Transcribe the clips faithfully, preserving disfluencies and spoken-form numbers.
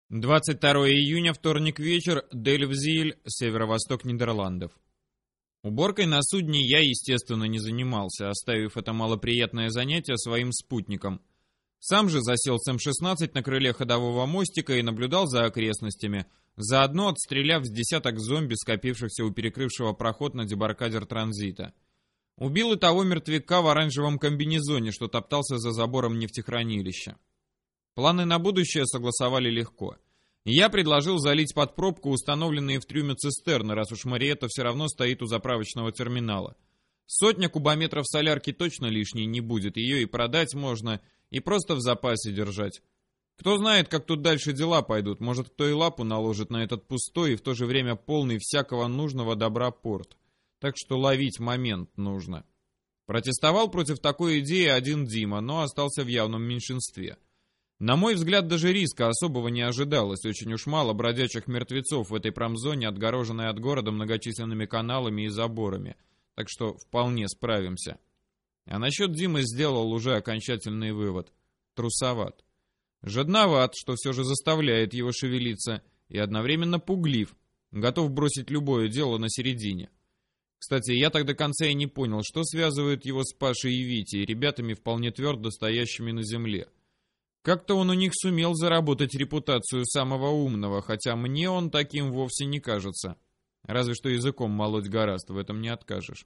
двадцать второе июня, вторник вечер, Дельфзиль, северо-восток Нидерландов. Уборкой на судне я, естественно, не занимался, оставив это малоприятное занятие своим спутникам. Сам же засел с эм шестнадцать на крыле ходового мостика и наблюдал за окрестностями, заодно отстреляв с десяток зомби, скопившихся у перекрывшего проход на дебаркадер транзита. Убил и того мертвяка в оранжевом комбинезоне, что топтался за забором нефтехранилища. Планы на будущее согласовали легко. Я предложил залить под пробку установленные в трюме цистерны, раз уж Мариетта все равно стоит у заправочного терминала. Сотня кубометров солярки точно лишней не будет, ее и продать можно, и просто в запасе держать. Кто знает, как тут дальше дела пойдут, может, кто и лапу наложит на этот пустой и в то же время полный всякого нужного добра порт. Так что ловить момент нужно. Протестовал против такой идеи один Дима, но остался в явном меньшинстве. На мой взгляд, даже риска особого не ожидалось, очень уж мало бродячих мертвецов в этой промзоне, отгороженной от города многочисленными каналами и заборами, так что вполне справимся. А насчет Димы сделал уже окончательный вывод. Трусоват. Жадноват, что все же заставляет его шевелиться, и одновременно пуглив, готов бросить любое дело на середине. Кстати, я так до конца и не понял, что связывает его с Пашей и Витей, ребятами вполне твердо стоящими на земле. Как-то он у них сумел заработать репутацию самого умного, хотя мне он таким вовсе не кажется. Разве что языком молоть гораздо, в этом не откажешь.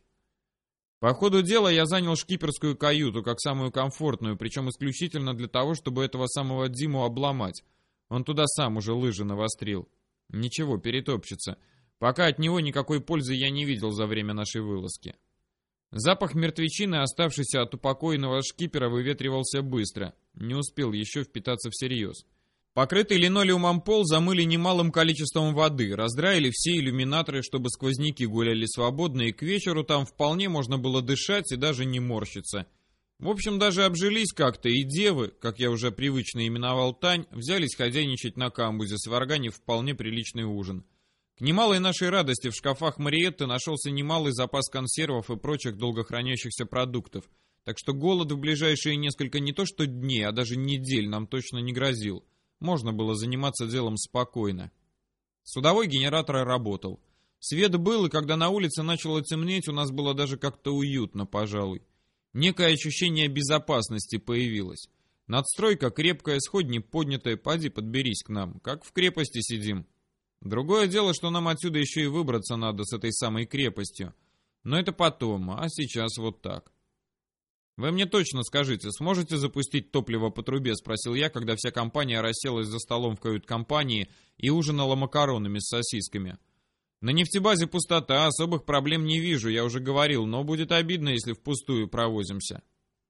По ходу дела я занял шкиперскую каюту, как самую комфортную, причем исключительно для того, чтобы этого самого Диму обломать. Он туда сам уже лыжи навострил. Ничего, перетопчется. Пока от него никакой пользы я не видел за время нашей вылазки. Запах мертвечины, оставшийся от упокоенного шкипера, выветривался быстро. Не успел еще впитаться всерьез. Покрытый линолеумом пол замыли немалым количеством воды, раздраили все иллюминаторы, чтобы сквозняки гуляли свободно, и к вечеру там вполне можно было дышать и даже не морщиться. В общем, даже обжились как-то, и девы, как я уже привычно именовал Тань, взялись хозяйничать на камбузе, сварганив вполне приличный ужин. К немалой нашей радости в шкафах Мариетты нашелся немалый запас консервов и прочих долгохранящихся продуктов, так что голод в ближайшие несколько не то что дней, а даже недель нам точно не грозил. Можно было заниматься делом спокойно. Судовой генератор работал. Свет был, и когда на улице начало темнеть, у нас было даже как-то уютно, пожалуй. Некое ощущение безопасности появилось. Надстройка крепкая, сходни поднятая, поди подберись к нам, как в крепости сидим. Другое дело, что нам отсюда еще и выбраться надо с этой самой крепостью. Но это потом, а сейчас вот так. «Вы мне точно скажите, сможете запустить топливо по трубе?» — спросил я, когда вся компания расселась за столом в кают-компании и ужинала макаронами с сосисками. «На нефтебазе пустота, особых проблем не вижу, я уже говорил, но будет обидно, если впустую провозимся».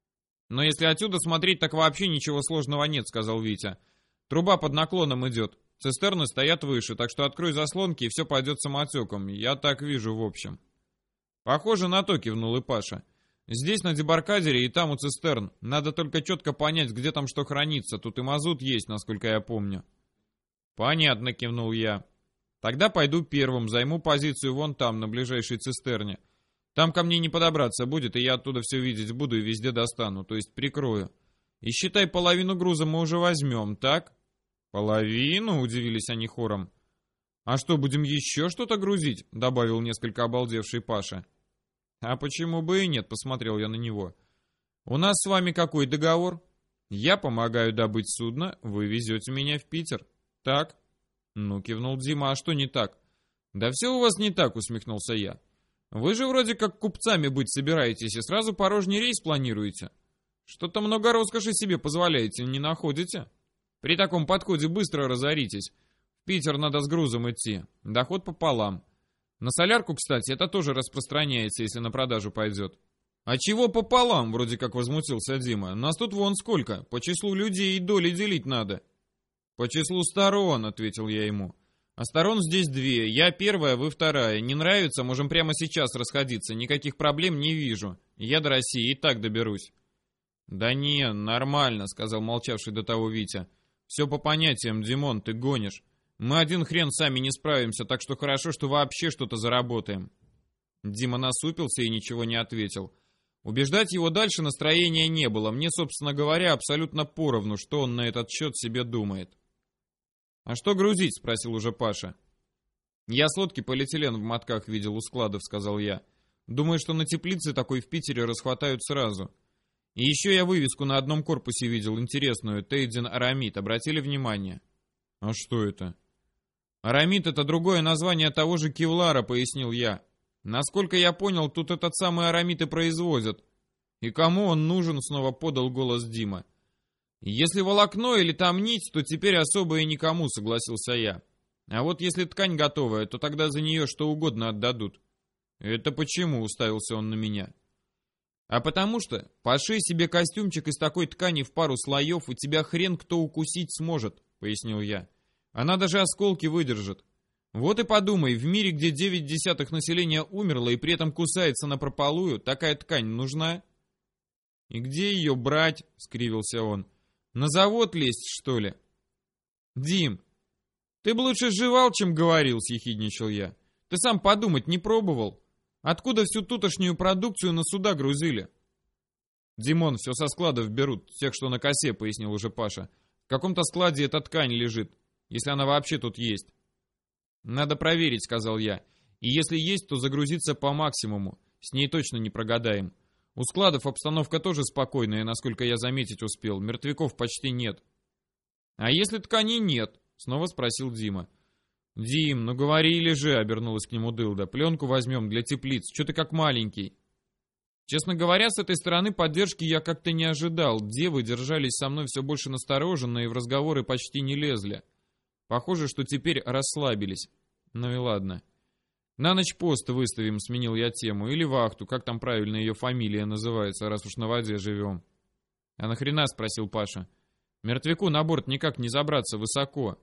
«Но если отсюда смотреть, так вообще ничего сложного нет», — сказал Витя. «Труба под наклоном идет. Цистерны стоят выше, так что открой заслонки, и все пойдет самотеком. Я так вижу в общем». «Похоже на то», — кивнул и Паша. «Здесь на дебаркадере и там у цистерн. Надо только четко понять, где там что хранится. Тут и мазут есть, насколько я помню». «Понятно», — кивнул я. «Тогда пойду первым, займу позицию вон там, на ближайшей цистерне. Там ко мне не подобраться будет, и я оттуда все видеть буду и везде достану, то есть прикрою. И считай, половину груза мы уже возьмем, так?» «Половину?» — удивились они хором. «А что, будем еще что-то грузить?» — добавил несколько обалдевший Паша. «А почему бы и нет?» — посмотрел я на него. «У нас с вами какой договор? Я помогаю добыть судно, вы везете меня в Питер. Так?» «Ну», — кивнул Дима, — «а что не так?» «Да все у вас не так», — усмехнулся я. «Вы же вроде как купцами быть собираетесь и сразу порожний рейс планируете. Что-то много роскоши себе позволяете, не находите? При таком подходе быстро разоритесь. В Питер надо с грузом идти, доход пополам. На солярку, кстати, это тоже распространяется, если на продажу пойдет». «А чего пополам?» — вроде как возмутился Дима. «Нас тут вон сколько, по числу людей и доли делить надо». «По числу сторон», — ответил я ему. «А сторон здесь две, я первая, вы вторая. Не нравится, можем прямо сейчас расходиться, никаких проблем не вижу. Я до России и так доберусь». «Да не, нормально», — сказал молчавший до того Витя. «Все по понятиям, Димон, ты гонишь. Мы один хрен сами не справимся, так что хорошо, что вообще что-то заработаем». Дима насупился и ничего не ответил. Убеждать его дальше настроения не было. Мне, собственно говоря, абсолютно поровну, что он на этот счет себе думает. «А что грузить?» — спросил уже Паша. «Я слодки полиэтилен в мотках видел у складов», — сказал я. «Думаю, что на теплице такой в Питере расхватают сразу. И еще я вывеску на одном корпусе видел, интересную, Тейдзин Арамид. Обратили внимание?» «А что это?» «Арамид — это другое название того же кевлара», — пояснил я. «Насколько я понял, тут этот самый арамид и производят». «И кому он нужен?» — снова подал голос Дима. «Если волокно или там нить, то теперь особо и никому», — согласился я. «А вот если ткань готовая, то тогда за нее что угодно отдадут». «Это почему?» — уставился он на меня. «А потому что пошей себе костюмчик из такой ткани в пару слоев, и тебя хрен кто укусить сможет», — пояснил я. «Она даже осколки выдержит. Вот и подумай, в мире, где девять десятых населения умерло и при этом кусается напропалую, такая ткань нужна?» «И где ее брать?» — скривился он. «На завод лезть, что ли?» «Дим, ты бы лучше жевал, чем говорил», — съехидничал я. «Ты сам подумать не пробовал? Откуда всю тутошнюю продукцию на суда грузили?» «Димон, все со складов берут, тех, что на косе», — пояснил уже Паша. «В каком-то складе эта ткань лежит, если она вообще тут есть». «Надо проверить», — сказал я. «И если есть, то загрузиться по максимуму. С ней точно не прогадаем. У складов обстановка тоже спокойная, насколько я заметить успел. Мертвяков почти нет». «А если ткани нет?» — снова спросил Дима. «Дим, ну говорили же», — обернулась к нему Дылда. «Пленку возьмем для теплиц. Че ты как маленький?» Честно говоря, с этой стороны поддержки я как-то не ожидал. Девы держались со мной все больше настороженно и в разговоры почти не лезли. Похоже, что теперь расслабились. Ну и ладно. «На ночь пост выставим», — сменил я тему. «Или вахту, как там правильно ее фамилия называется, раз уж на воде живем». «А нахрена?» — спросил Паша. «Мертвяку на борт никак не забраться высоко».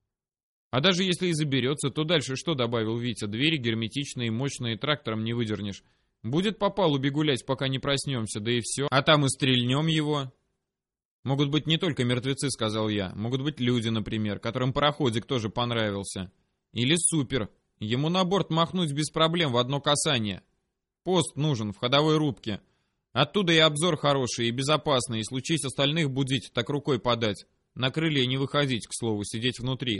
«А даже если и заберется, то дальше что?» — добавил Витя. «Двери герметичные, мощные, трактором не выдернешь. Будет по палубе гулять, пока не проснемся, да и все. А там и стрельнем его». «Могут быть не только мертвецы», — сказал я. «Могут быть люди, например, которым пароходик тоже понравился. Или супер. Ему на борт махнуть без проблем в одно касание. Пост нужен в ходовой рубке. Оттуда и обзор хороший, и безопасный, и случись остальных будить, так рукой подать. На крылья не выходить, к слову, сидеть внутри».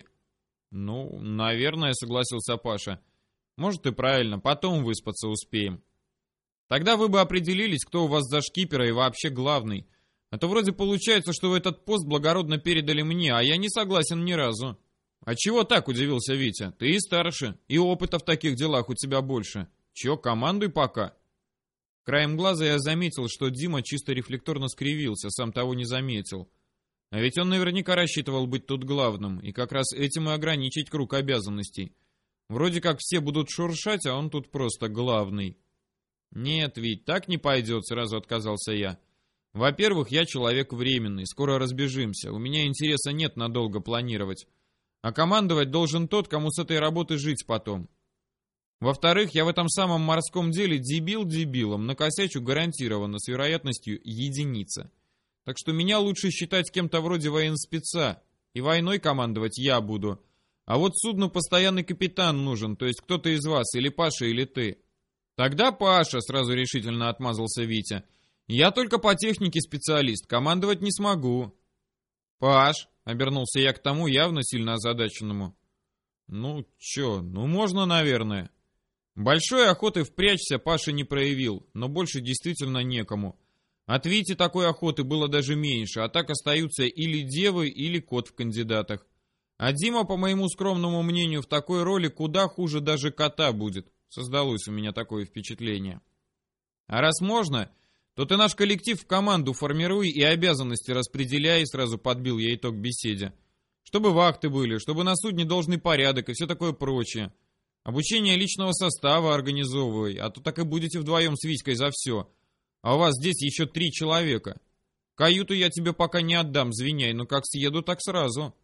«Ну, наверное», — согласился Паша. «Может и правильно, потом выспаться успеем». «Тогда вы бы определились, кто у вас за шкипера и вообще главный. А то вроде получается, что вы этот пост благородно передали мне, а я не согласен ни разу». «А чего так?» — удивился Витя. «Ты и старше, и опыта в таких делах у тебя больше. Че, командуй пока». Краем глаза я заметил, что Дима чисто рефлекторно скривился, сам того не заметил. А ведь он наверняка рассчитывал быть тут главным, и как раз этим и ограничить круг обязанностей. Вроде как все будут шуршать, а он тут просто главный. «Нет, Вить, так не пойдет», — сразу отказался я. «Во-первых, я человек временный, скоро разбежимся, у меня интереса нет надолго планировать. А командовать должен тот, кому с этой работы жить потом. Во-вторых, я в этом самом морском деле дебил дебилом, накосячу гарантированно с вероятностью единица. Так что меня лучше считать кем-то вроде военспеца, и войной командовать я буду. А вот судну постоянный капитан нужен, то есть кто-то из вас, или Паша, или ты». «Тогда Паша», — сразу решительно отмазался Витя. «Я только по технике специалист, командовать не смогу». «Паш», — обернулся я к тому явно сильно озадаченному. «Ну, чё, ну можно, наверное». Большой охоты впрячься Паша не проявил, но больше действительно некому. От Вити такой охоты было даже меньше, а так остаются или девы, или кот в кандидатах. А Дима, по моему скромному мнению, в такой роли куда хуже даже кота будет. Создалось у меня такое впечатление. «А раз можно, то ты наш коллектив в команду формируй и обязанности распределяй», — сразу подбил я итог беседе. «Чтобы вахты были, чтобы на судне должный порядок и все такое прочее. Обучение личного состава организовывай, а то так и будете вдвоем с Витькой за все. А у вас здесь еще три человека. Каюту я тебе пока не отдам, звеняй, но как съеду, так сразу».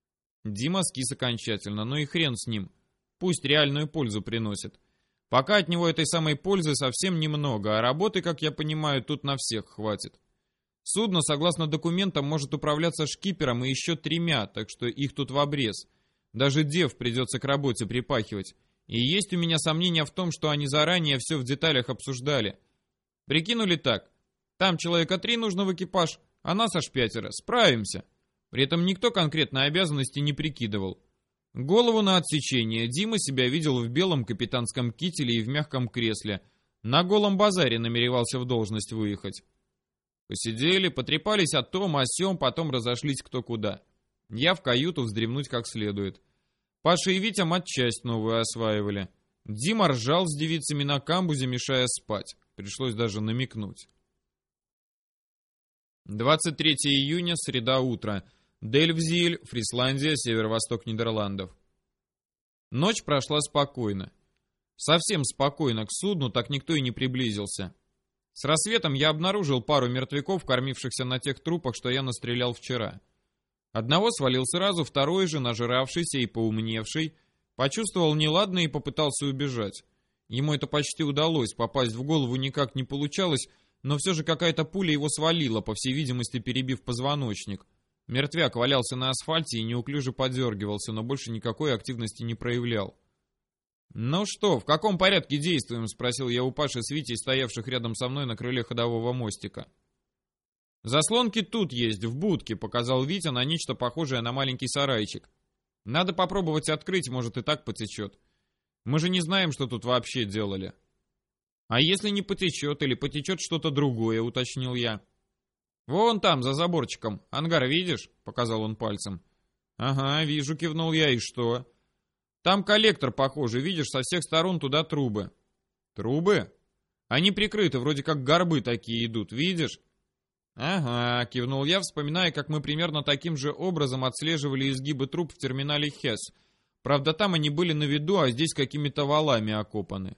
Дима скис окончательно, ну и хрен с ним. Пусть реальную пользу приносит. Пока от него этой самой пользы совсем немного, а работы, как я понимаю, тут на всех хватит. Судно, согласно документам, может управляться шкипером и еще тремя, так что их тут в обрез. Даже дев придется к работе припахивать. И есть у меня сомнения в том, что они заранее все в деталях обсуждали. Прикинули так. Там человека три нужно в экипаж, а нас аж пятеро. Справимся. При этом никто конкретно обязанности не прикидывал. Голову на отсечение Дима себя видел в белом капитанском кителе и в мягком кресле. На голом базаре намеревался в должность выехать. Посидели, потрепались о том, о сём, потом разошлись кто куда. Я в каюту вздремнуть как следует. Паша и Витя матчасть новую осваивали. Дима ржал с девицами на камбузе, мешая спать. Пришлось даже намекнуть. двадцать третьего июня, среда, утро. Дельфзиэль, Фрисландия, северо-восток Нидерландов. Ночь прошла спокойно. Совсем спокойно, к судну так никто и не приблизился. С рассветом я обнаружил пару мертвяков, кормившихся на тех трупах, что я настрелял вчера. Одного свалил сразу, второй же, нажиравшийся и поумневший, почувствовал неладное и попытался убежать. Ему это почти удалось, попасть в голову никак не получалось, но все же какая-то пуля его свалила, по всей видимости перебив позвоночник. Мертвяк валялся на асфальте и неуклюже подергивался, но больше никакой активности не проявлял. «Ну что, в каком порядке действуем?» — спросил я у Паши с Витей, стоявших рядом со мной на крыле ходового мостика. «Заслонки тут есть, в будке», — показал Витя на нечто похожее на маленький сарайчик. «Надо попробовать открыть, может и так потечет. Мы же не знаем, что тут вообще делали». «А если не потечет или потечет что-то другое?» — уточнил я. «Вон там, за заборчиком. Ангар видишь?» — показал он пальцем. «Ага, вижу», — кивнул я. «И что?» «Там коллектор, похоже, видишь, со всех сторон туда трубы». «Трубы? Они прикрыты, вроде как горбы такие идут, видишь?» «Ага», — кивнул я, вспоминая, как мы примерно таким же образом отслеживали изгибы труб в терминале Хесс. Правда, там они были на виду, а здесь какими-то валами окопаны.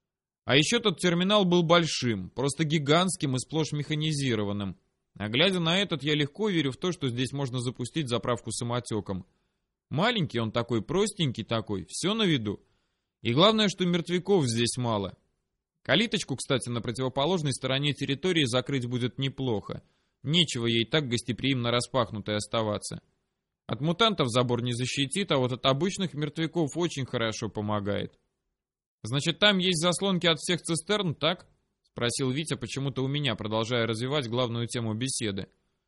А еще тот терминал был большим, просто гигантским и сплошь механизированным. А глядя на этот, я легко верю в то, что здесь можно запустить заправку самотеком. Маленький он такой, простенький такой, все на виду. И главное, что мертвяков здесь мало. Калиточку, кстати, на противоположной стороне территории закрыть будет неплохо. Нечего ей так гостеприимно распахнутой оставаться. От мутантов забор не защитит, а вот от обычных мертвяков очень хорошо помогает. Значит, там есть заслонки от всех цистерн, так? — спросил Витя почему-то у меня, продолжая развивать главную тему беседы.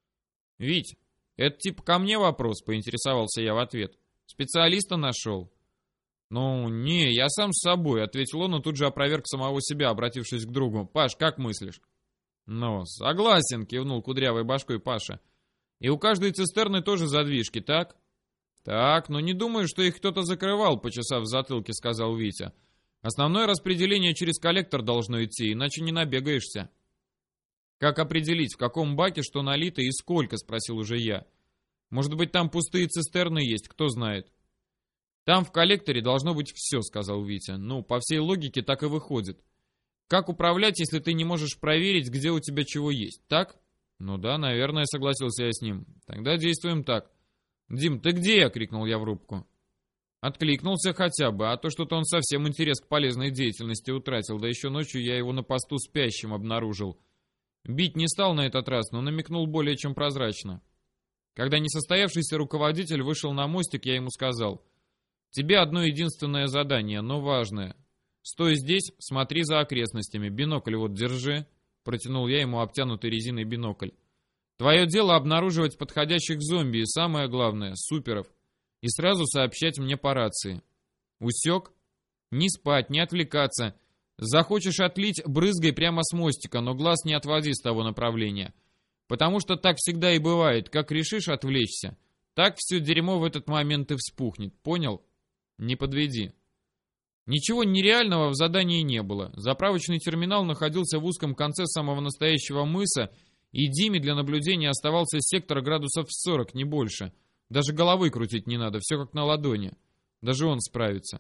«Вить, это типа ко мне вопрос?» — поинтересовался я в ответ. «Специалиста нашел?» «Ну, не, я сам с собой», — ответил он, но тут же опроверг самого себя, обратившись к другу. «Паш, как мыслишь?» «Ну, согласен», — кивнул кудрявой башкой Паша. «И у каждой цистерны тоже задвижки, так?» «Так, но не думаю, что их кто-то закрывал», — почесав в затылке, сказал Витя. «Основное распределение через коллектор должно идти, иначе не набегаешься». «Как определить, в каком баке что налито и сколько?» — спросил уже я. «Может быть, там пустые цистерны есть, кто знает». «Там в коллекторе должно быть все», — сказал Витя. «Ну, по всей логике так и выходит. Как управлять, если ты не можешь проверить, где у тебя чего есть, так?» «Ну да, наверное», — согласился я с ним. «Тогда действуем так». «Дим, ты где?» — крикнул я в рубку. Откликнулся хотя бы, а то что-то он совсем интерес к полезной деятельности утратил, да еще ночью я его на посту спящим обнаружил. Бить не стал на этот раз, но намекнул более чем прозрачно. Когда несостоявшийся руководитель вышел на мостик, я ему сказал: «Тебе одно единственное задание, но важное. Стой здесь, смотри за окрестностями, бинокль вот держи». Протянул я ему обтянутый резиной бинокль. «Твое дело обнаруживать подходящих зомби и, самое главное, суперов. И сразу сообщать мне по рации. Усек? Не спать, не отвлекаться. Захочешь отлить, брызгай прямо с мостика, но глаз не отводи с того направления. Потому что так всегда и бывает. Как решишь отвлечься, так все дерьмо в этот момент и вспухнет. Понял? Не подведи». Ничего нереального в задании не было. Заправочный терминал находился в узком конце самого настоящего мыса, и Диме для наблюдения оставался сектор градусов сорок, не больше. Даже головой крутить не надо, все как на ладони. Даже он справится.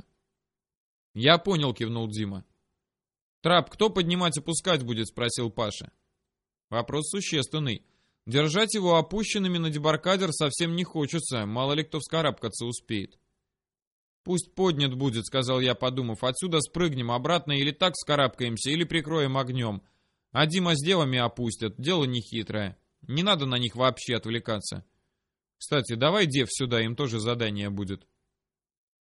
«Я понял», — кивнул Дима. «Трап кто поднимать и пускать будет?» — спросил Паша. Вопрос существенный. Держать его опущенными на дебаркадер совсем не хочется, мало ли кто вскарабкаться успеет. «Пусть поднят будет», — сказал я, подумав. «Отсюда спрыгнем обратно, или так вскарабкаемся, или прикроем огнем. А Дима с девами опустят, дело нехитрое. Не надо на них вообще отвлекаться. Кстати, давай дев сюда, им тоже задание будет».